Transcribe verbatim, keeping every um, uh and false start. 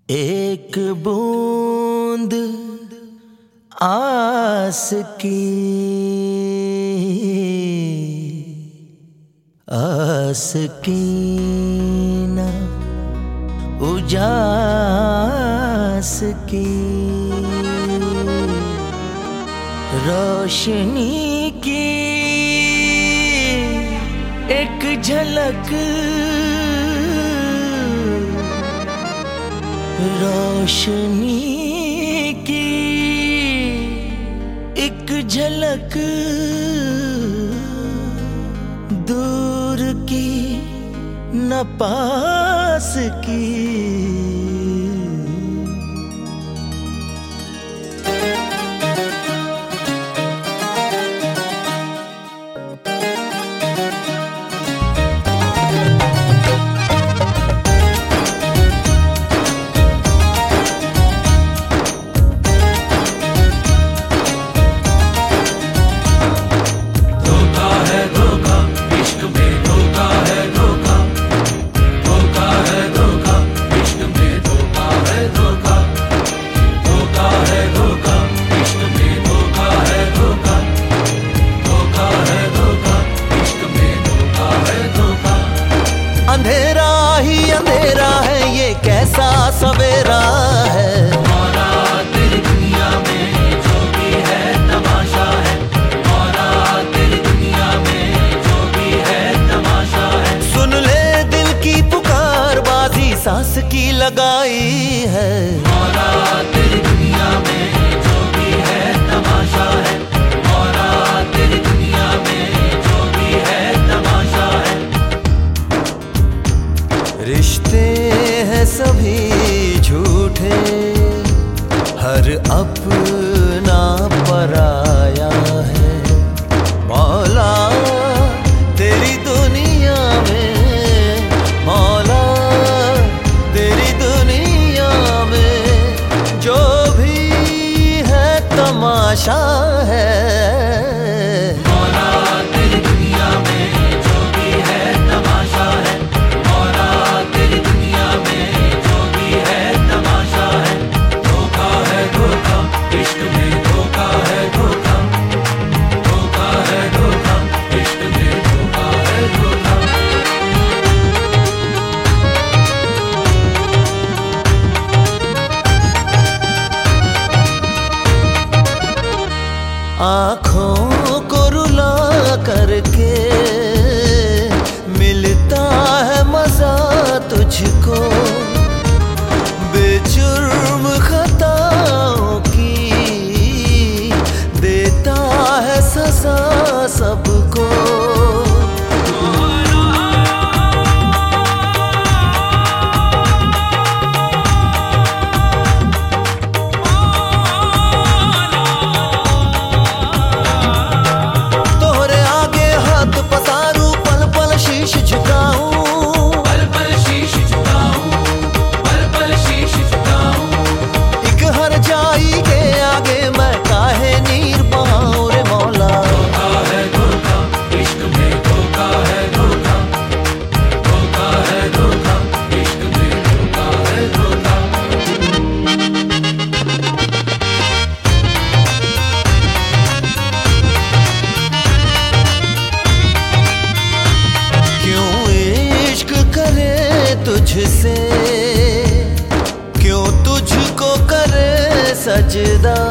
एक बूंद आस की, आस की ना उजास की, रोशनी की एक झलक, रोशनी की एक झलक, दूर की न पास की। अंधेरा ही अंधेरा है, ये कैसा सवेरा है। मौला तेरी दुनिया में जो भी है तमाशा है, मौला तेरी दुनिया में जो भी है तमाशा है। सुन ले दिल की पुकार, बाजी सांस की लगाई है। मौला तेरी दुनिया में जो भी है तमाशा है, मौला तेरी दुनिया में जो भी है तमाशा है। रिश्ते हैं सभी झूठे, हर अपना पराया है। मौला तेरी दुनिया में, मौला तेरी दुनिया में जो भी है तमाशा है। मौला तेरी दुनिया में जो भी है तमाशा है, मौला तेरी दुनिया में जो भी है तमाशा है। धोखा है धोखा, इश्क में धोखा है धोखा, धोखा है धोखा, इश्क में धोखा है धोखा। आँखों को रुला करके मिलता है मजा तुझको, बेजुर्म खताओं की देता है सजा सबको। तुझसे क्यों तुझको करे सजदा,